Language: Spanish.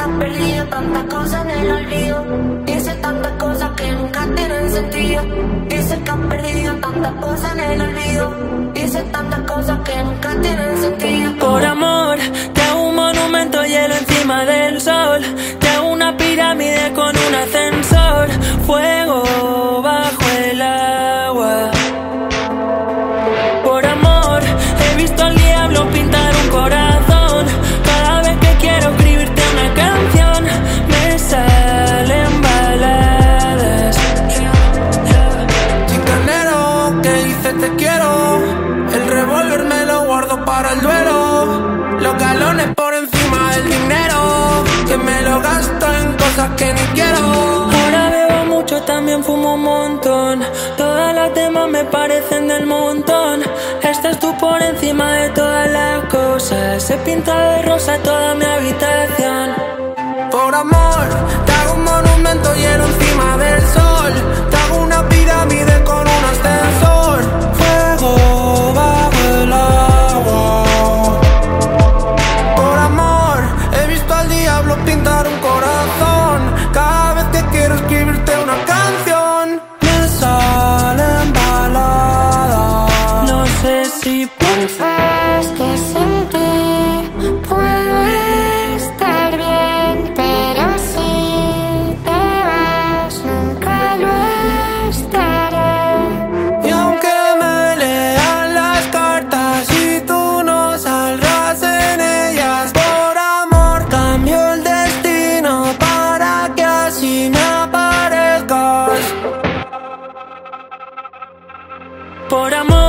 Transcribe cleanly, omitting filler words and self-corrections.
que has perdido tantas cosas en el olvido. Dice tantas cosas que nunca tienen sentido. Dice que has perdido tantas cosas en el olvido. Dice tantas cosas que nunca tienen sentido. Por amor, te hago un monumento hielo encima del sol. Te hago una pirámide con un ascensor. Fuego bajo el agua. Por amor, he visto al diablo pintar un corazón. Cada vez que quiero escribirte una canción, me salen baladas. Chicanero, que dice te quiero. El revólver me lo guardo para el duelo. Los galones por encima del dinero, que me lo gasto en cosas que ni quiero. Ahora bebo mucho, también fumo un montón. Todas las demás me parecen del montón. Estás tú por encima de todas las cosas. Se pinta de rosa toda mi habitación. Por amor, te hago un monumento lleno encima del sol. Te hago una pirámide con un ascensor. Fuego bajo el agua. Por amor, he visto al diablo pintar un corazón. Cada vez que quiero escribirte una canción, me salen baladas. No sé si Piensas que sin ti puedo estar bien, pero si te vas nunca lo estaré. Y aunque me lean las cartas y tú no saldrás en ellas, por amor cambio el destino para que así me aparezcas. por amor